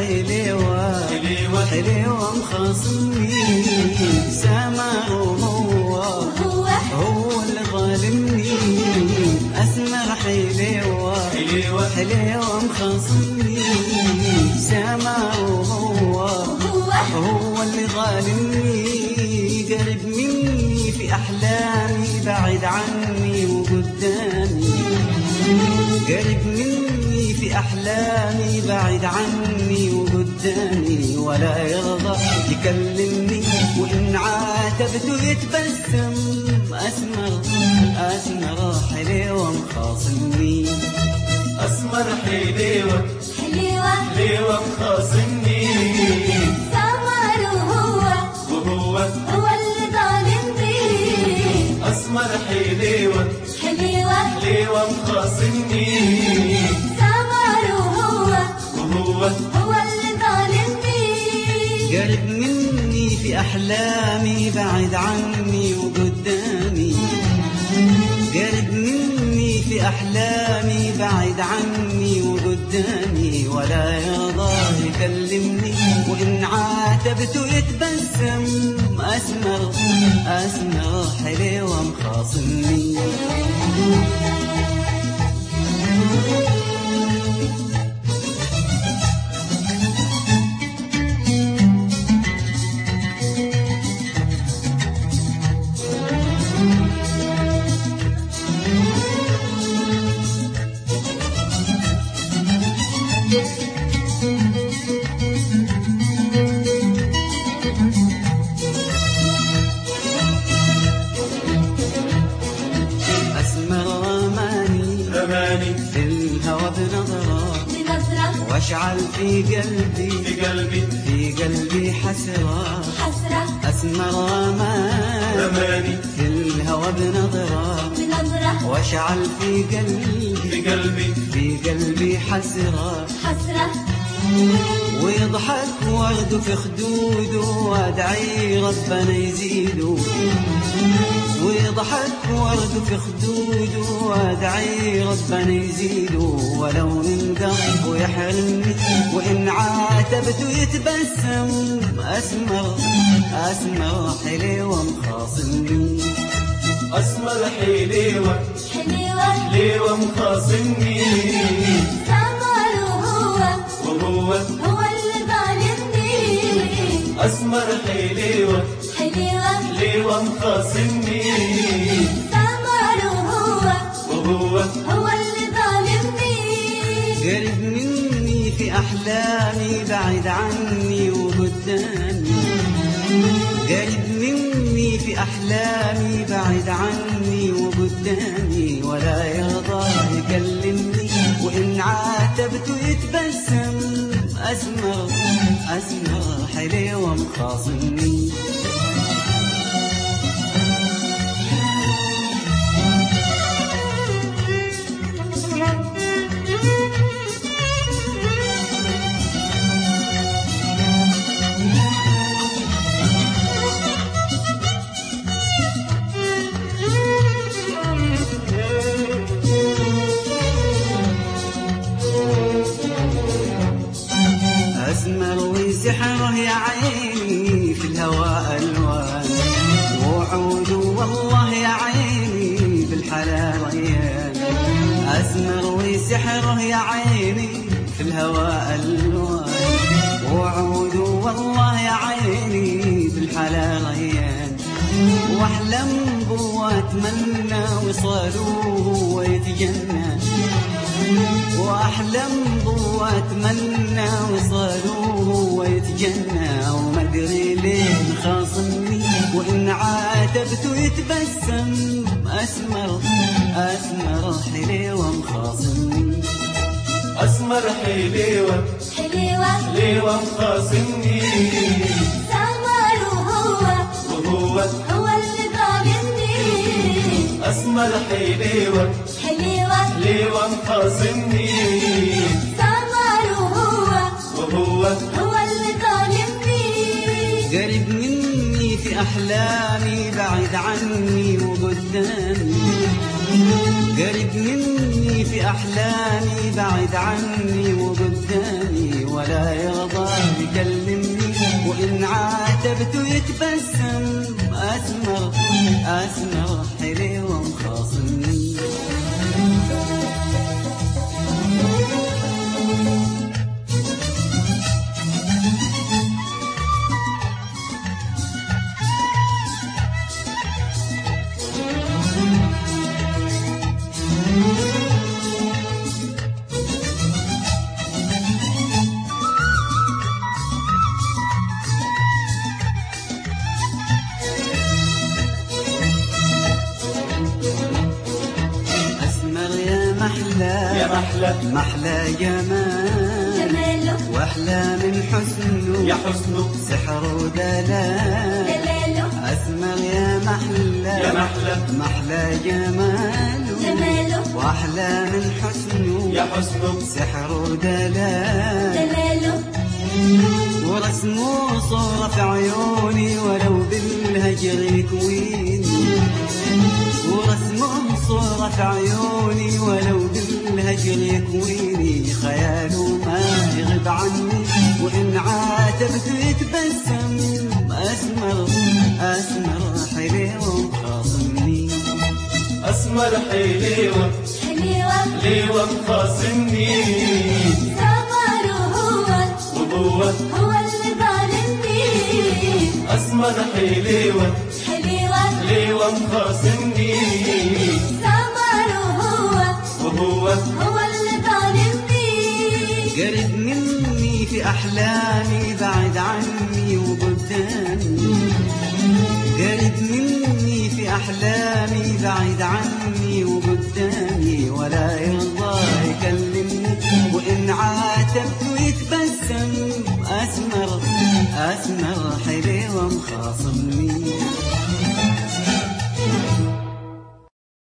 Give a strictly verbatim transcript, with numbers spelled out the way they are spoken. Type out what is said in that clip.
حليوة حليوة حليوة مخاصمني سمر وهو هو اللي ظالمني أسمر حليوة حليوة حليوة مخاصمني سمر وهو هو اللي ظالمني قرب مني في أحلامي بعد عني وقدامي قرب مني في أحلامي بعد عني وقدامي ولا يرضى يكلمني وإن عاتبته يتبسم أسمر أسمر حليوة مخاصمني أسمر حليوة حليوة حليوة مخاصمني سمر وهو وهو هو اللي ظالمني أسمر حليوة حليوة حليوة مخاصمني سمر وهو وهو هو اللي ظالمني قرب مني في أحلامي بعد عني وقدامي قرب مني في أحلامي بعد عني وقدامي ولا يرضى يكلمني وإن عاتبته يتبسم أسمر أسمر حليوة مخاصمني أسمر أماني أماني في الهوى بنظرة بنظرة واشعل في قلبي في قلبي في قلبي حسرة حسرة أسمر أماني أماني في الهوى بنظرة بنظرة واشعل في قلبي في قلبي في قلبي حسرة حسرة ويضحك ورد في خدوده وادعي ربنا يزيده ويضحك ورد في خدوده وادعي ربنا يزيده ولو من قلبه يحرمني وإن عاتبته يتبسم أسمر أسمر حليوة مخاصمني أسمر حليوة حليوة حليوة مخاصمني سمر وهو وهو هو اللي ظالمني أسمر حليوة حليوة حليوة مخاصمني سمر وهو وهو هو اللي ظالمني قرب مني في أحلامي بعد عني وقدامي قرب مني في أحلامي بعد عني وقدامي ولا يرضى يكلمني وإن عاتبته يتبسم أسمر أسمر حليوة مخاصمني أسمر وسحره يا عيني في الهواء ألوان وعود والله يا عيني بالحلال ريان أسمر وسحره يا عيني في الهواء ألوان وعود والله يا عيني بالحلال ريان واحلم واتمنى وصالوه ويتجنى واحلم واتمنى وصالوه ويتجنى وما ادري ليه خاصمني وان عاتبته يتبسم اسمر اسمر حليوة مخاصمني أسمر حليوة حليوة حليوة مخاصمني سمر وهو وهو هو اللي ظالمني أسمر حليوة حليوة حليوة مخاصمني سمر وهو وهو هو اللي ظالمني قرب مني في أحلامي بعد عني وقدامي قرب مني في أحلامي بعد عني وقدامي ولا يرضى يكلمني، وإن عاتبته يتبسم. أسمر أسمر حلي ومخاصمني. يا محلى محلى جمال جماله واحلى من حسنه، يا حسنه سحر ودلال. دلاله أسمر يا محلى يا محلى محلى جماله جماله واحلى من حسنه، يا حسنه سحر ودلال. دلاله ورسمه صورة في عيوني ولو بالهجر يكويني، ورسمه صورة في عيوني ولو بالهجر يكويني. خياله ما يغيب عني وإن عاتبته يتبسم. أسمر أسمر حلي ومخاصمني. أسمر حليوة حليوة حليوة مخاصمني. سمره هو وهو هو اللي ظالمني. أسمر حليوة حليوة حليوة مخاصمني. سمره هو وهو هو اللي ظالمني. قرب مني في أحلامي بعد عني وبداني، قرب مني في أحلامي بعد عني وبداني.